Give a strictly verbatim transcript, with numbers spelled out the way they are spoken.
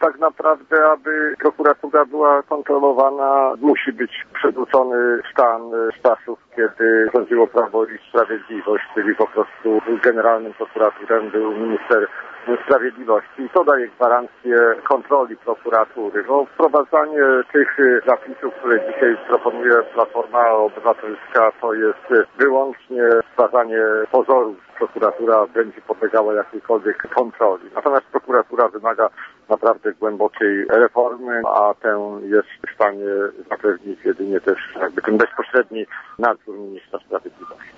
tak naprawdę, aby prokuratura była kontrolowana, musi być przywrócony stan z czasów, kiedy rządziło Prawo i Sprawiedliwość, czyli po prostu generalnym prokuratorem był minister Sprawiedliwości i to daje gwarancję kontroli prokuratury. No, wprowadzanie tych zapisów, które dzisiaj proponuje Platforma Obywatelska, to jest wyłącznie stwarzanie pozorów, że prokuratura będzie podlegała jakiejkolwiek kontroli. Natomiast prokuratura wymaga naprawdę głębokiej reformy, a tę jest w stanie zapewnić jedynie też jakby ten bezpośredni nadzór ministra sprawiedliwości.